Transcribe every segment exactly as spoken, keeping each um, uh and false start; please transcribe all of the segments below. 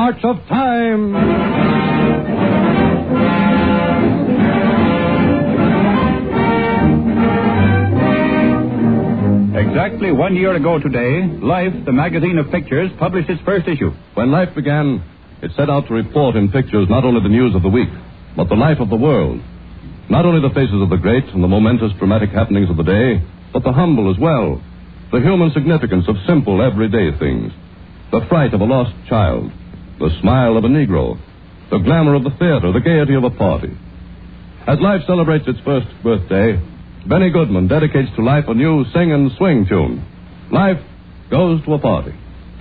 March of Time. Exactly one year ago today, Life, the magazine of pictures, published its first issue. When Life began, it set out to report in pictures not only the news of the week, but the life of the world. Not only the faces of the great and the momentous dramatic happenings of the day, but the humble as well. The human significance of simple, everyday things. The fright of a lost child. The smile of a Negro. The glamour of the theater. The gaiety of a party. As Life celebrates its first birthday, Benny Goodman dedicates to Life a new sing and swing tune. Life goes to a party.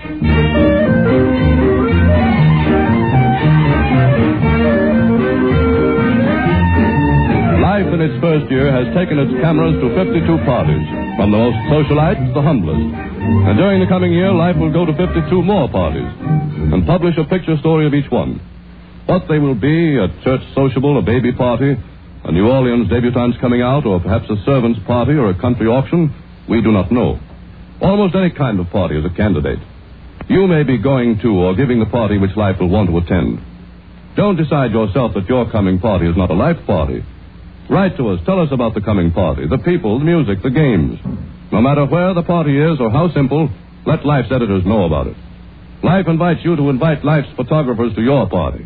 Life in its first year has taken its cameras to fifty-two parties, from the most socialite to the humblest. And during the coming year, Life will go to fifty-two more parties and publish a picture story of each one. What they will be, a church sociable, a baby party, a New Orleans debutante's coming out, or perhaps a servant's party or a country auction, we do not know. Almost any kind of party is a candidate. You may be going to or giving the party which Life will want to attend. Don't decide yourself that your coming party is not a Life party. Write to us. Tell us about the coming party, the people, the music, the games. No matter where the party is or how simple, let Life's editors know about it. Life invites you to invite Life's photographers to your party.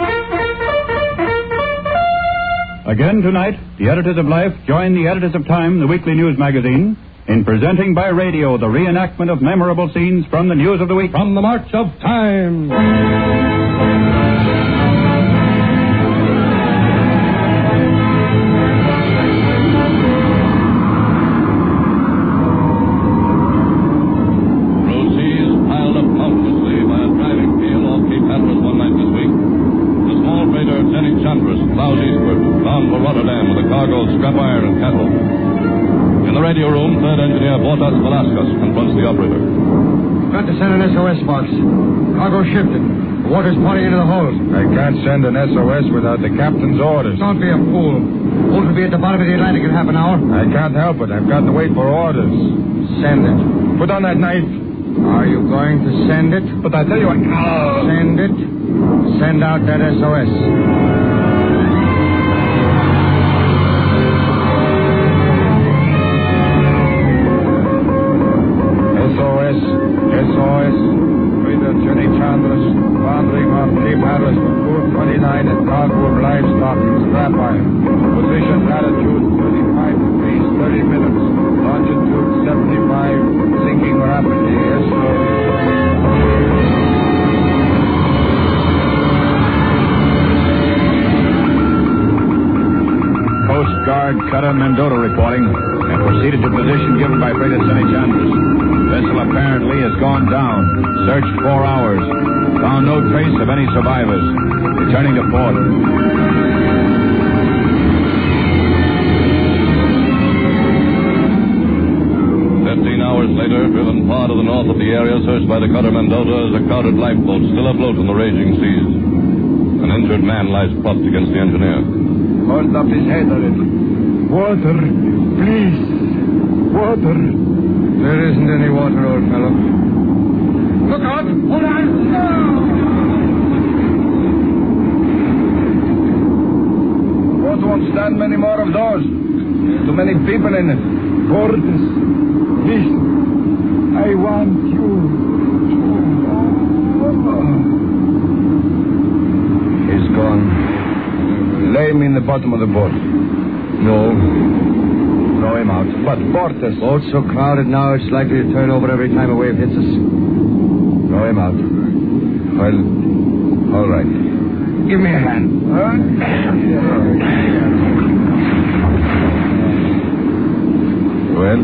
Again tonight, the editors of Life join the editors of Time, the weekly news magazine, in presenting by radio the reenactment of memorable scenes from the news of the week. From the March of Time. Confronts the operator. Got to send an S O S box. Cargo shifted. The water's pouring into the hold. I can't send an S O S without the captain's orders. Don't be a fool. Boat will be at the bottom of the Atlantic in half an hour. I can't help it. I've got to wait for orders. Send it. Put on that knife. Are you going to send it? But I tell you, I can't. Send it. Send out that S O S. S O S, Trader Jenny Chandler's, foundering off Cape Hatteras for four twenty-nine at cargo of livestock and scrap iron. Position latitude thirty-five degrees, thirty minutes. Longitude seventy-five, sinking rapidly. S O S. Coast Guard Cutter Mendota reporting, and proceeded to position given by Freighter Jenny Chandler's. Vessel apparently has gone down. Searched four hours. Found no trace of any survivors. Returning to port. Fifteen hours later, driven far to the north of the area searched by the cutter Mendota, is a crowded lifeboat still afloat in the raging seas. An injured man lies propped against the engineer. Hold up his head a little. Water, please. Water. There isn't any water, old fellow. Look out! Hold on! Boat won't stand many more of those. Too many people in it. Portis, listen. I want you. He's gone. Lay him in the bottom of the boat. No. Throw him out. But Portis. Boat's so crowded now, it's likely to turn over every time a wave hits us. Throw him out. Well, all right. Give me a hand. Huh? Well?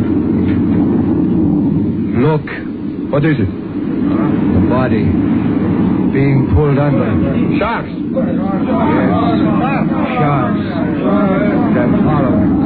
Look. What is it? The body. Being pulled under. Sharks. Yes. Sharks. They're following.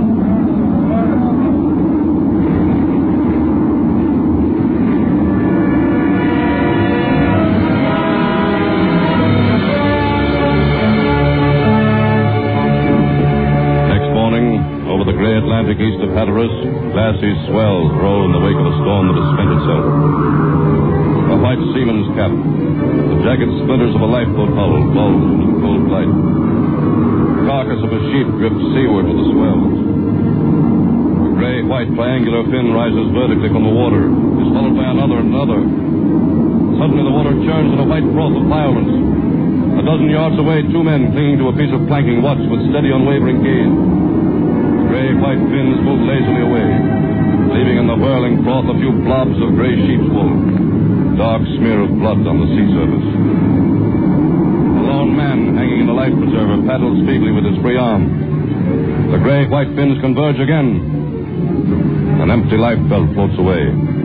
Atlantic east of Hatteras, glassy swells roll in the wake of a storm that has spent itself. A white seaman's cap. The jagged splinters of a lifeboat hull bulged in the cold light. The carcass of a sheep drifts seaward with the swells. A gray-white triangular fin rises vertically from the water, is followed by another and another. Suddenly the water churns in a white froth of violence. A dozen yards away, two men clinging to a piece of planking watch with steady, unwavering gaze. The gray-white fins move lazily away, leaving in the whirling froth a few blobs of gray sheep's wool. Dark smear of blood on the sea surface. A lone man hanging in the life preserver paddles feebly with his free arm. The gray-white fins converge again. An empty lifebelt floats away.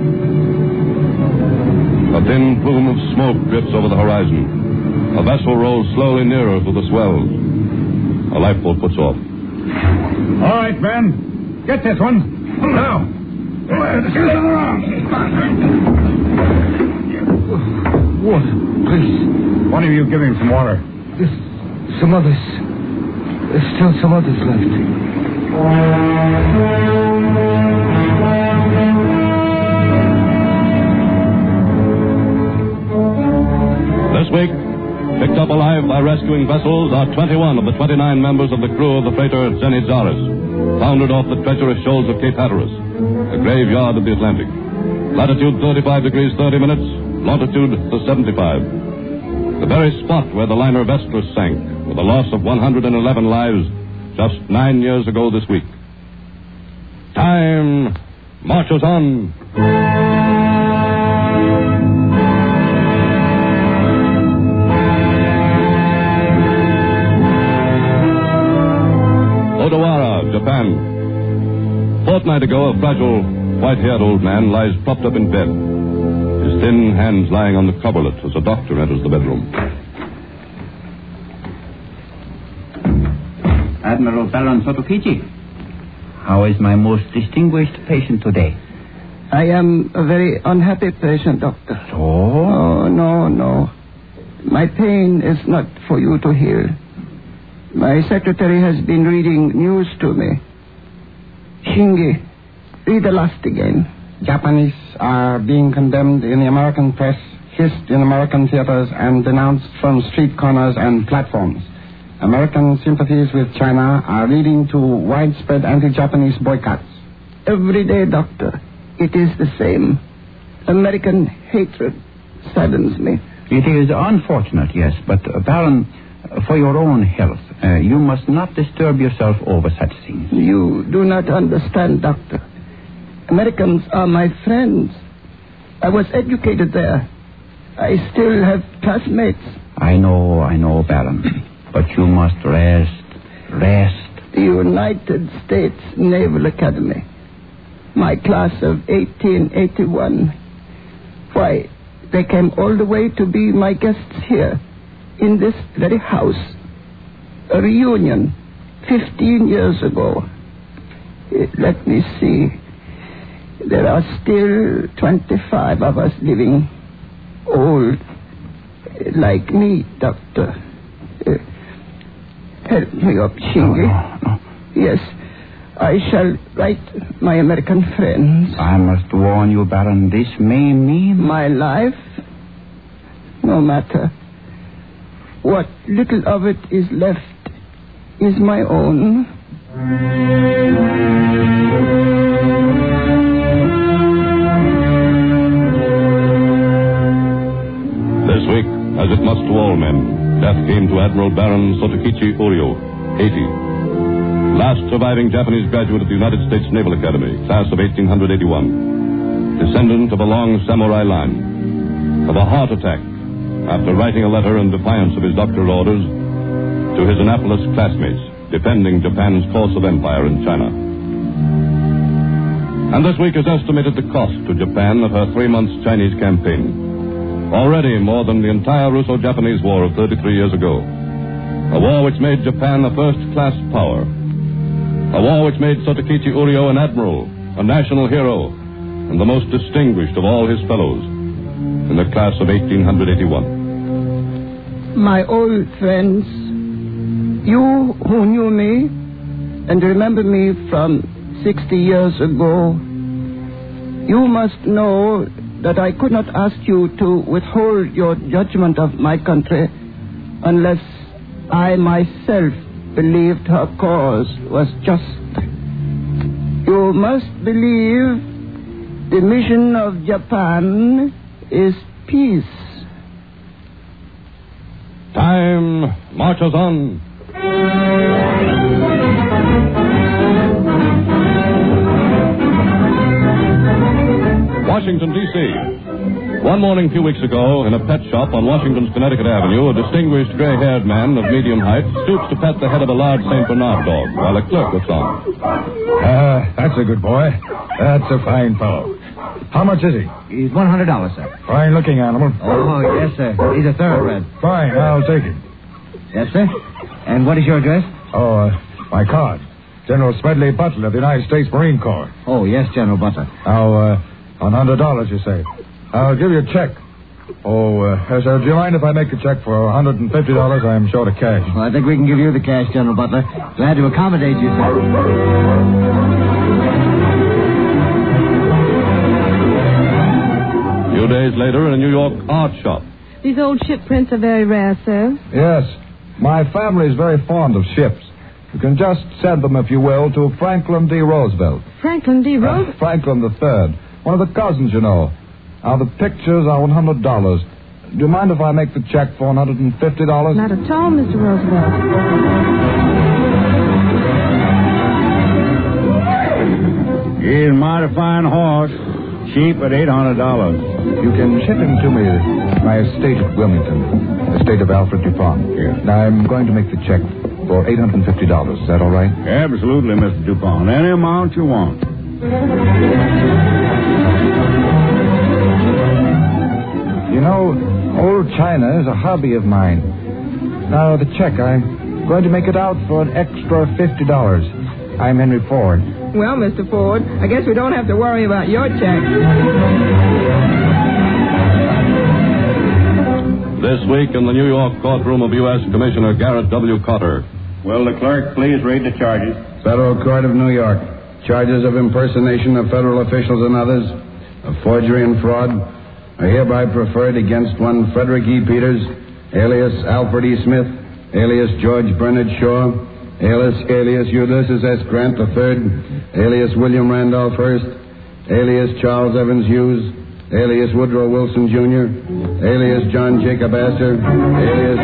A thin plume of smoke drifts over the horizon. A vessel rolls slowly nearer through the swells. A lifeboat puts off. All right, Ben. Get this one. Now. Shoot it around. Water, please. One of you give him some water. There's some others. There's still some others left. This week, picked up alive by rescuing vessels are twenty-one of the twenty-nine members of the crew of the freighter Zenit-Zaris, foundered off the treacherous shoals of Cape Hatteras, a graveyard of the Atlantic. Latitude thirty-five degrees thirty minutes, longitude to seventy-five. The very spot where the liner Vestris sank, with a loss of one hundred eleven lives just nine years ago this week. Time marches on. Odawara, Japan. A fortnight ago, a fragile, white-haired old man lies propped up in bed, his thin hands lying on the coverlet as a doctor enters the bedroom. Admiral Baron Sotokichi, how is my most distinguished patient today? I am a very unhappy patient, Doctor. So? Oh, no, no. My pain is not for you to hear. My secretary has been reading news to me. Shingi, read the last again. Japanese are being condemned in the American press, hissed in American theaters, and denounced from street corners and platforms. American sympathies with China are leading to widespread anti-Japanese boycotts. Every day, Doctor, it is the same. American hatred saddens me. It is unfortunate, yes, but uh, Baron, uh, for your own health, uh, you must not disturb yourself over such things. You do not understand, Doctor. Americans are my friends. I was educated there. I still have classmates. I know, I know, Baron. But you must rest, rest. The United States Naval Academy. My class of eighteen eighty-one. Why, they came all the way to be my guests here, in this very house. A reunion, fifteen years ago. Uh, let me see. There are still twenty-five of us living. Old. Uh, like me, Doctor. Uh, help me up, Shingi. No, no, no. Yes. I shall write my American friends. I must warn you, Baron, this may mean... My life? No matter. What little of it is left is my own. This week, as it must to all men, death came to Admiral Baron Sotokichi Uryo, eighty. Last surviving Japanese graduate of the United States Naval Academy, class of eighteen eighty-one. Descendant of a long samurai line. Of a heart attack, after writing a letter in defiance of his doctoral orders to his Annapolis classmates, defending Japan's course of empire in China. And this week has estimated the cost to Japan of her three months Chinese campaign. Already more than the entire Russo-Japanese War of thirty-three years ago. A war which made Japan a first-class power. A war which made Sotokichi Uryo an admiral, a national hero, and the most distinguished of all his fellows in the class of eighteen eighty-one. My old friends, you who knew me and remember me from sixty years ago, you must know that I could not ask you to withhold your judgment of my country unless I myself believed her cause was just. You must believe the mission of Japan is peace. Time marches on. Washington, D C One morning a few weeks ago, in a pet shop on Washington's Connecticut Avenue, a distinguished gray-haired man of medium height stoops to pet the head of a large Saint Bernard dog while a clerk looks on. Ah, that's a good boy. That's a fine fellow. How much is he? He's one hundred dollars, sir. Fine-looking animal. Oh, yes, sir. He's a thoroughbred. Fine, I'll take him. Yes, sir. And what is your address? Oh, uh, my card. General Smedley Butler of the United States Marine Corps. Oh, yes, General Butler. Now, uh, one hundred dollars, you say. I'll give you a check. Oh, uh, sir, do you mind if I make a check for one hundred fifty dollars? I'm short of cash. Well, I think we can give you the cash, General Butler. Glad to accommodate you, sir. A few days later, in a New York art shop. These old ship prints are very rare, sir. Yes. My family is very fond of ships. You can just send them, if you will, to Franklin D. Roosevelt. Franklin D. Roosevelt? Uh, Franklin the Third. One of the cousins, you know. Now, the pictures are one hundred dollars. Do you mind if I make the check for one hundred fifty dollars? Not at all, Mister Roosevelt. He's a mighty fine horse. Cheap at eight hundred dollars. You can ship him to me, my estate at Wilmington, estate of Alfred Dupont. Yes. Now, I'm going to make the check for eight hundred fifty dollars. Is that all right? Absolutely, Mister Dupont. Any amount you want. You know, old China is a hobby of mine. Now, the check, I'm going to make it out for an extra fifty dollars. I'm Henry Ford. Well, Mister Ford, I guess we don't have to worry about your check. This week in the New York courtroom of U S Commissioner Garrett W. Cotter. Will the clerk please read the charges? Federal Court of New York. Charges of impersonation of federal officials and others, of forgery and fraud, are hereby preferred against one Frederick E. Peters, alias Alfred E. Smith, alias George Bernard Shaw, alias alias Ulysses S. Grant the Third, alias William Randolph Hearst, alias Charles Evans Hughes, alias Woodrow Wilson Junior, alias John Jacob Astor, alias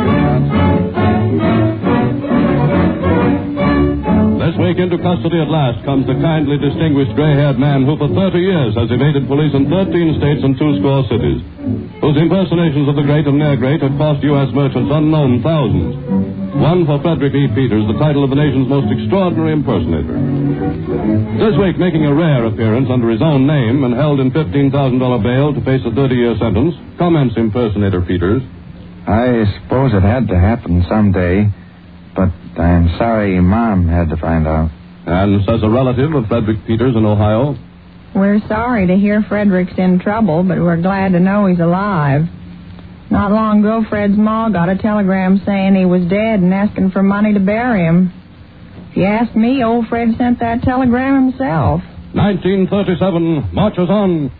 This week into custody at last comes the kindly distinguished gray-haired man who for thirty years has evaded police in thirteen states and two score cities, whose impersonations of the great and near great have cost U S merchants unknown thousands. One for Frederick E. Peters, the title of the nation's most extraordinary impersonator. This week, making a rare appearance under his own name and held in fifteen thousand dollars bail to face a thirty-year sentence, comments impersonator Peters. I suppose it had to happen someday, but I'm sorry Mom had to find out. And says a relative of Frederick Peters in Ohio. We're sorry to hear Frederick's in trouble, but we're glad to know he's alive. Not long ago, Fred's ma got a telegram saying he was dead and asking for money to bury him. If you ask me, old Fred sent that telegram himself. nineteen thirty-seven marches on.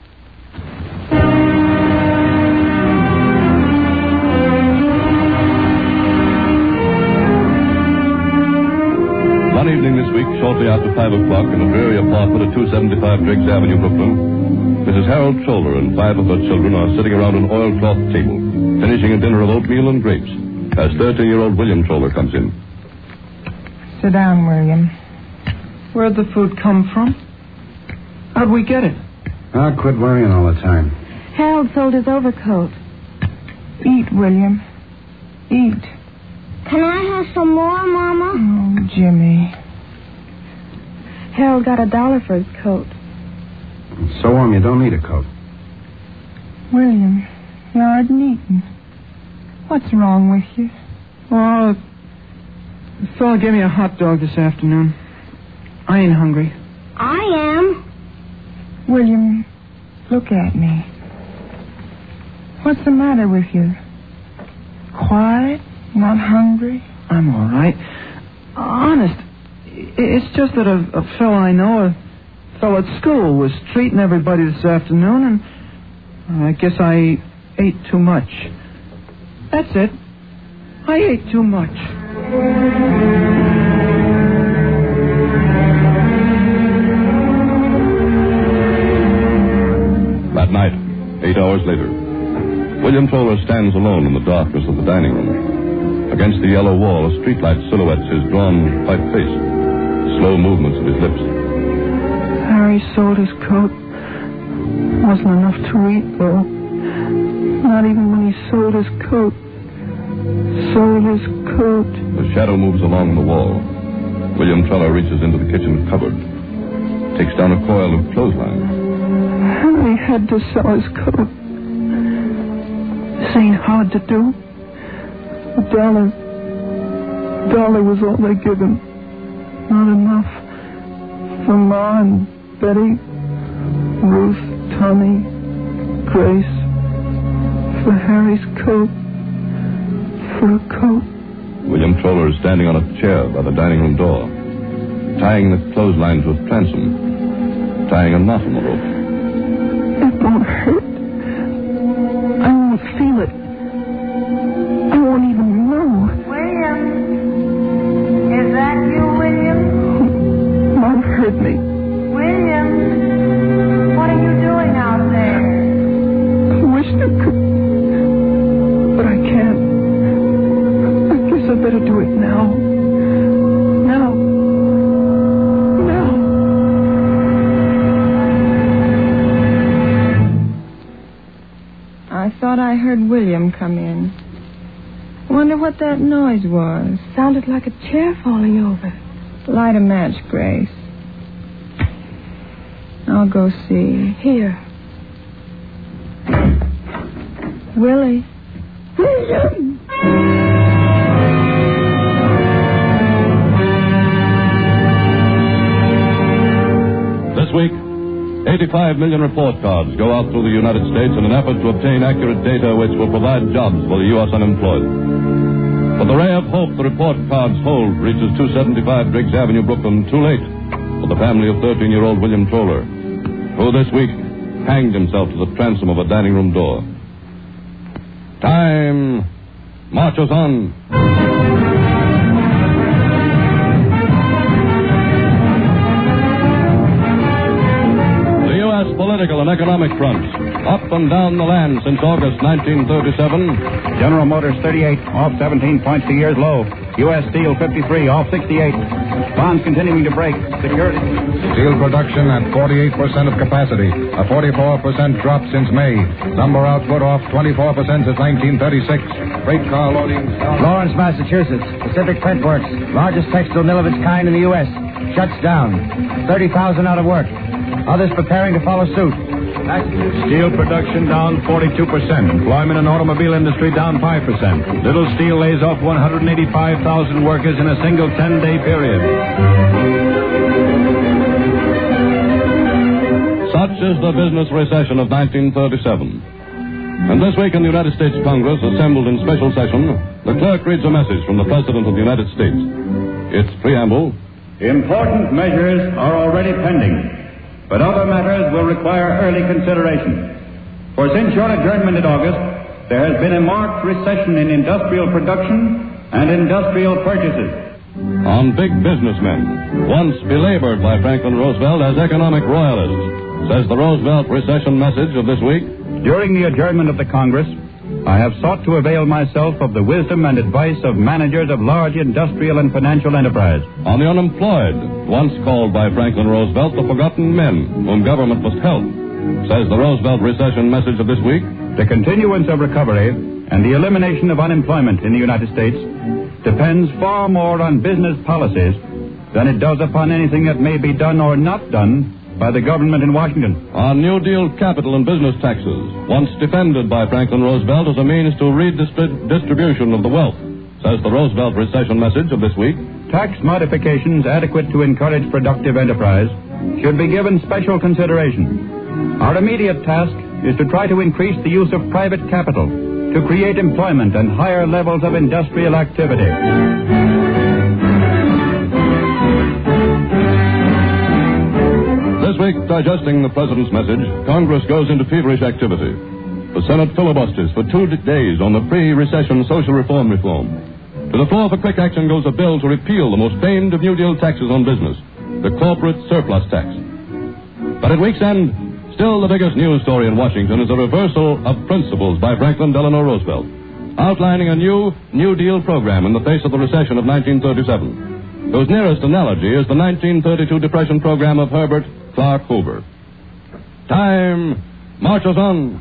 One evening this week, shortly after five o'clock, in a dreary apartment at two seventy-five Driggs Avenue, Brooklyn, Missus Harold Cholder and five of her children are sitting around an oilcloth table, finishing a dinner of oatmeal and grapes, as thirteen-year-old William Cholder comes in. Sit down, William. Where'd the food come from? How'd we get it? Ah, quit worrying all the time. Harold sold his overcoat. Eat, William. Eat. Can I have some more, Mama? Oh, Jimmy. Harold got a dollar for his coat. It's so warm you don't need a coat. William, you aren't eating. What's wrong with you? Oh, the fella gave me a hot dog this afternoon. I ain't hungry. I am. William, look at me. What's the matter with you? Quiet? Not hungry? I'm all right. Honest, it's just that a, a fellow I know, a fellow at school, was treating everybody this afternoon, and I guess I ate too much. That's it. I ate too much. That night, eight hours later, William Toller stands alone in the darkness of the dining room. Against the yellow wall, a streetlight silhouettes his drawn, white face, slow movements of his lips. Harry sold his coat. Wasn't enough to eat, though. Not even when he sold his coat. Sold his coat. The shadow moves along the wall. William Toller reaches into the kitchen cupboard, takes down a coil of clothesline. Harry had to sell his coat. This ain't hard to do. A dollar. A dollar was all they give him. Not enough. For Ma and Betty, Ruth, Tommy, Grace. For Harry's coat. For a coat. William Toller is standing on a chair by the dining room door, tying the clotheslines with transom, tying a knot in the rope. It won't hurt. I won't feel it. I won't even know. William? Is that you, William? Mom heard me. William? What are you doing out there? I wish I could. But I can't. I guess I better do it now. Now. Now. I thought I heard William come in. Wonder what that noise was. Sounded like a chair falling over. Light a match, Grace. I'll go see. Here. Willie. William! This week, eighty-five million report cards go out through the United States in an effort to obtain accurate data which will provide jobs for the U S unemployed. But the ray of hope the report cards hold reaches two seventy-five Driggs Avenue, Brooklyn, too late for the family of thirteen-year-old William Toller, who this week hanged himself to the transom of a dining room door. Time marches on. Political and economic fronts, up and down the land since August nineteen thirty-seven. General Motors thirty-eight, off seventeen points, the year's low. U S Steel fifty-three, off sixty-eight. Bonds continuing to break. Security. Steel production at forty-eight percent of capacity, a forty-four percent drop since May. Lumber output off twenty-four percent since nineteen thirty-six. Freight car loading. Lawrence, Massachusetts. Pacific Print Works, largest textile mill of its kind in the U S, shuts down. thirty thousand out of work. Others preparing to follow suit. Steel production down forty-two percent. Employment in automobile industry down five percent. Little Steel lays off one hundred eighty-five thousand workers in a single ten-day period. Such is the business recession of nineteen thirty-seven. And this week in the United States Congress, assembled in special session, the clerk reads a message from the President of the United States. Its preamble: Important measures are already pending, but other matters will require early consideration. For since your adjournment in August, there has been a marked recession in industrial production and industrial purchases. On big businessmen, once belabored by Franklin Roosevelt as economic royalists, says the Roosevelt recession message of this week. During the adjournment of the Congress, I have sought to avail myself of the wisdom and advice of managers of large industrial and financial enterprise. On the unemployed, once called by Franklin Roosevelt the forgotten men whom government must help, says the Roosevelt recession message of this week. The continuance of recovery and the elimination of unemployment in the United States depends far more on business policies than it does upon anything that may be done or not done by the government in Washington. On New Deal capital and business taxes, once defended by Franklin Roosevelt as a means to redistribution of the wealth, says the Roosevelt recession message of this week. Tax modifications adequate to encourage productive enterprise should be given special consideration. Our immediate task is to try to increase the use of private capital to create employment and higher levels of industrial activity. This week, digesting the President's message, Congress goes into feverish activity. The Senate filibusters for two d- days on the pre-recession social reform reform. To the floor for quick action goes a bill to repeal the most famed of New Deal taxes on business, the corporate surplus tax. But at week's end, still the biggest news story in Washington is a reversal of principles by Franklin Delano Roosevelt, outlining a new New Deal program in the face of the recession of nineteen thirty-seven, whose nearest analogy is the nineteen thirty-two Depression program of Herbert Clark Hoover. Time marches on.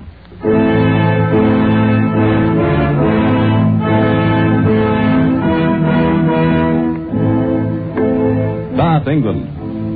Bath, England.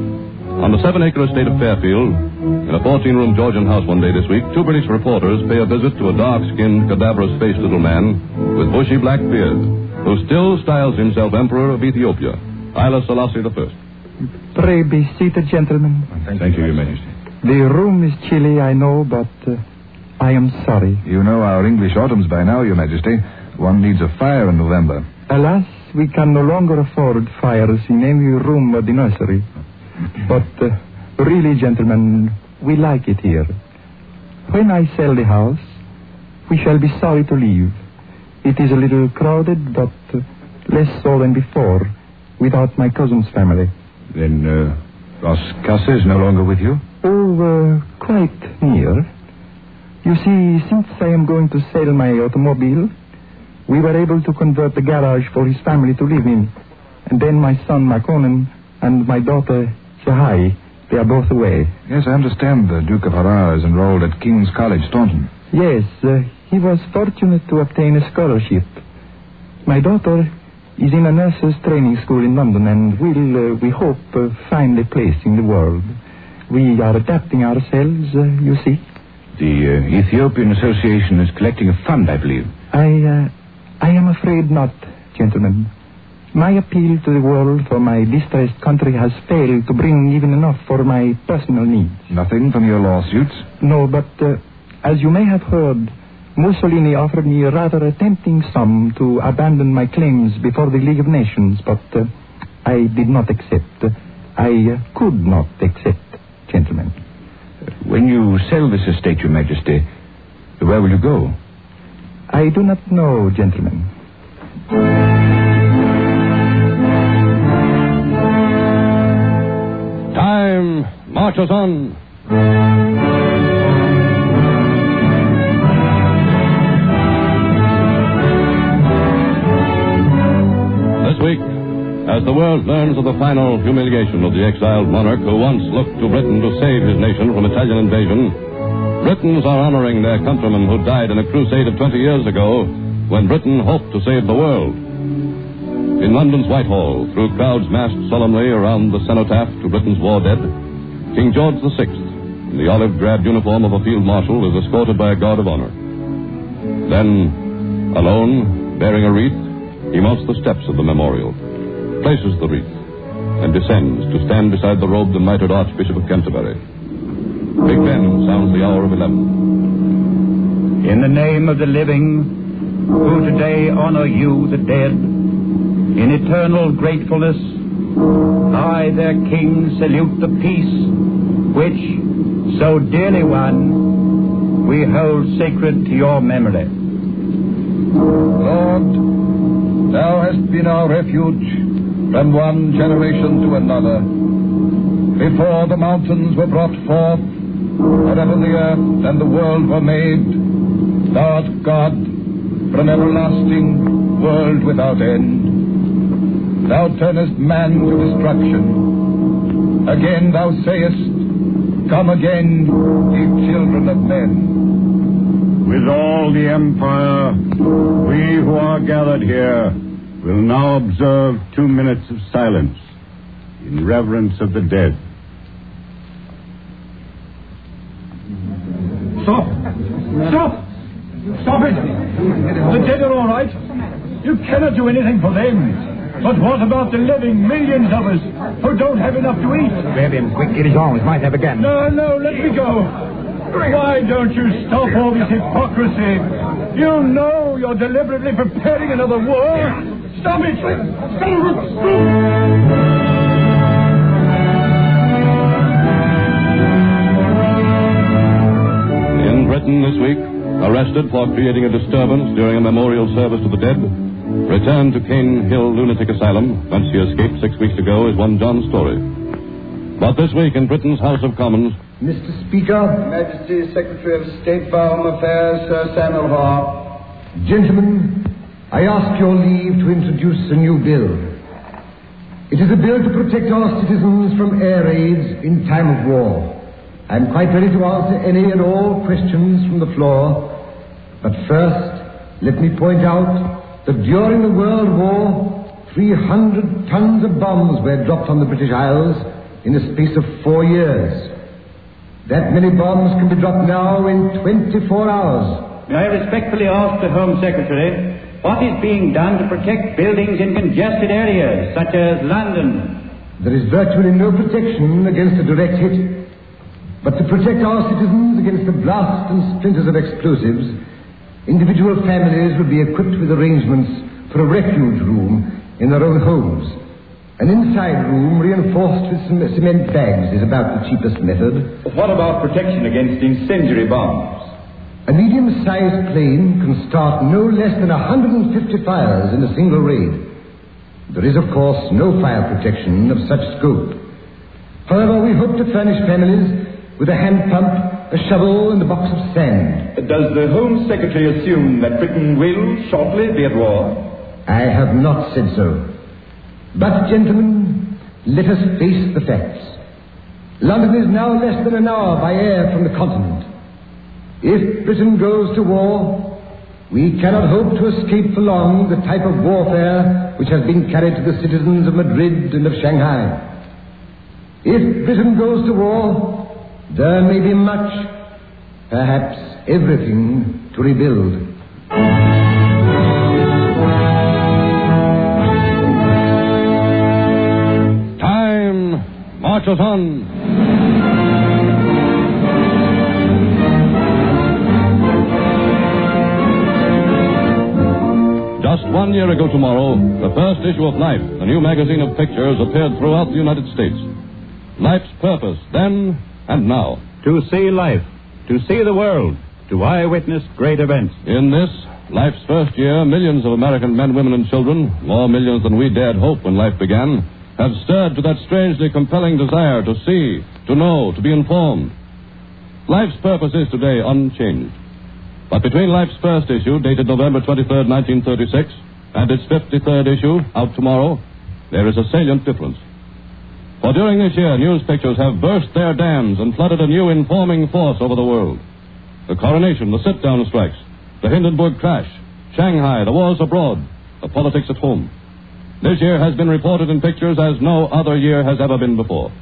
On the seven-acre estate of Fairfield, in a fourteen-room Georgian house one day this week, two British reporters pay a visit to a dark-skinned, cadaverous-faced little man with bushy black beard, who still styles himself Emperor of Ethiopia, Haile Selassie the First. Pray be seated, gentlemen. Thank, Thank you, Your Majesty. The room is chilly, I know, but uh, I am sorry. You know our English autumns by now, Your Majesty. One needs a fire in November. Alas, we can no longer afford fires in any room of the nursery. But uh, really, gentlemen, we like it here. When I sell the house, we shall be sorry to leave. It is a little crowded, but uh, less so than before, without my cousin's family. Then, uh, Ross Casse is no longer with you? Oh, uh, quite near. You see, since I am going to sell my automobile, we were able to convert the garage for his family to live in. And then my son, Makonnen, and my daughter, Shahai, they are both away. Yes, I understand the Duke of Harrar is enrolled at King's College, Staunton. Yes, uh, he was fortunate to obtain a scholarship. My daughter is in a nurse's training school in London and will, uh, we hope, uh, find a place in the world. We are adapting ourselves, uh, you see. The uh, Ethiopian Association is collecting a fund, I believe. I, uh, I am afraid not, gentlemen. My appeal to the world for my distressed country has failed to bring even enough for my personal needs. Nothing from your lawsuits? No, but uh, as you may have heard, Mussolini offered me a rather a tempting sum to abandon my claims before the League of Nations, but uh, I did not accept. I uh, could not accept, gentlemen. When you sell this estate, Your Majesty, where will you go? I do not know, gentlemen. Time marches on. This week, as the world learns of the final humiliation of the exiled monarch who once looked to Britain to save his nation from Italian invasion, Britons are honoring their countrymen who died in a crusade of twenty years ago when Britain hoped to save the world. In London's Whitehall, through crowds massed solemnly around the cenotaph to Britain's war dead, King George the Sixth, in the olive-drab uniform of a field marshal, is escorted by a guard of honor. Then, alone, bearing a wreath, he mounts the steps of the memorial, places the wreath, and descends to stand beside the robed and mitred Archbishop of Canterbury. Big Ben sounds the hour of eleven. In the name of the living, who today honor you, the dead, in eternal gratefulness, I, their King, salute the peace which, so dearly won, we hold sacred to your memory. Lord, thou hast been our refuge from one generation to another. Before the mountains were brought forth, wherever the earth and the world were made, thou art God, from everlasting, world without end. Thou turnest man to destruction. Again thou sayest, come again, ye children of men. With all the empire, we who are gathered here will now observe two minutes of silence in reverence of the dead. Stop! Stop! Stop it! The dead are all right. You cannot do anything for them. But what about the living millions of us who don't have enough to eat? Grab him, quick, get his arms, might have a gun. No, no, let me go. Why don't you stop all this hypocrisy? You know you're deliberately preparing another war. Stop it! In Britain this week, arrested for creating a disturbance during a memorial service to the dead, returned to Cane Hill Lunatic Asylum, whence he escaped six weeks ago, is one John Story. But this week in Britain's House of Commons... Mister Speaker, Majesty's Secretary of State for Home Affairs, Sir Samuel Hoare. Gentlemen, I ask your leave to introduce a new bill. It is a bill to protect our citizens from air raids in time of war. I am quite ready to answer any and all questions from the floor. But first, let me point out that during the World War, three hundred tons of bombs were dropped on the British Isles in the space of four years. That many bombs can be dropped now in twenty-four hours. May I respectfully ask the Home Secretary, what is being done to protect buildings in congested areas, such as London? There is virtually no protection against a direct hit. But to protect our citizens against the blast and splinters of explosives, individual families will be equipped with arrangements for a refuge room in their own homes. An inside room reinforced with some cement bags is about the cheapest method. What about protection against incendiary bombs? A medium-sized plane can start no less than one hundred fifty fires in a single raid. There is, of course, no fire protection of such scope. However, we hope to furnish families with a hand pump, a shovel, and a box of sand. Does the Home Secretary assume that Britain will shortly be at war? I have not said so. But, gentlemen, let us face the facts. London is now less than an hour by air from the continent. If Britain goes to war, we cannot hope to escape for long the type of warfare which has been carried to the citizens of Madrid and of Shanghai. If Britain goes to war, there may be much, perhaps everything, to rebuild. Time marches on. Just one year ago tomorrow, the first issue of Life, a new magazine of pictures, appeared throughout the United States. Life's purpose, then and now. To see life, to see the world, to eyewitness great events. In this, Life's first year, millions of American men, women, and children, more millions than we dared hope when life began, have stirred to that strangely compelling desire to see, to know, to be informed. Life's purpose is today unchanged. But between Life's first issue, dated November twenty-third, nineteen thirty-six, and its fifty-third issue, out tomorrow, there is a salient difference. For during this year, news pictures have burst their dams and flooded a new informing force over the world. The coronation, the sit-down strikes, the Hindenburg crash, Shanghai, the wars abroad, the politics at home. This year has been reported in pictures as no other year has ever been before.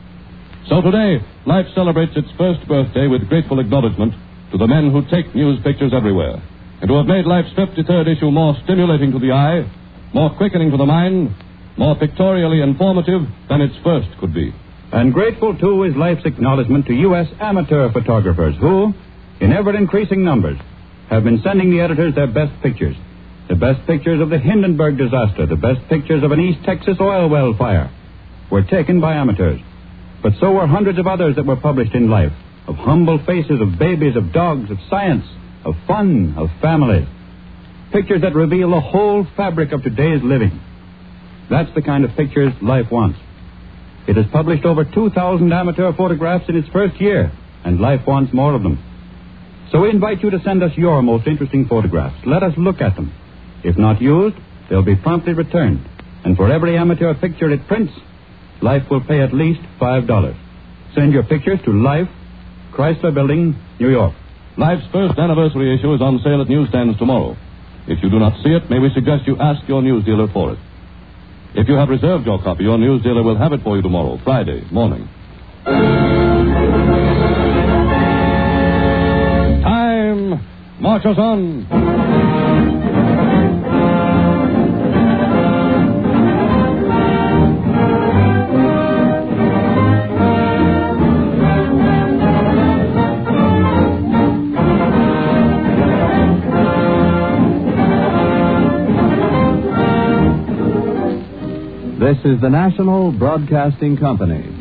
So today, Life celebrates its first birthday with grateful acknowledgement to the men who take news pictures everywhere, and who have made Life's fifty-third issue more stimulating to the eye, more quickening to the mind, more pictorially informative than its first could be. And grateful, too, is Life's acknowledgement to U S amateur photographers who, in ever-increasing numbers, have been sending the editors their best pictures. The best pictures of the Hindenburg disaster, the best pictures of an East Texas oil well fire, were taken by amateurs. But so were hundreds of others that were published in Life, of humble faces, of babies, of dogs, of science, of fun, of family. Pictures that reveal the whole fabric of today's living. That's the kind of pictures Life wants. It has published over two thousand amateur photographs in its first year, and Life wants more of them. So we invite you to send us your most interesting photographs. Let us look at them. If not used, they'll be promptly returned. And for every amateur picture it prints, Life will pay at least five dollars. Send your pictures to Life, Chrysler Building, New York. Life's first anniversary issue is on sale at newsstands tomorrow. If you do not see it, may we suggest you ask your news dealer for it. If you have reserved your copy, your news dealer will have it for you tomorrow, Friday morning. Time marches on. This is the National Broadcasting Company.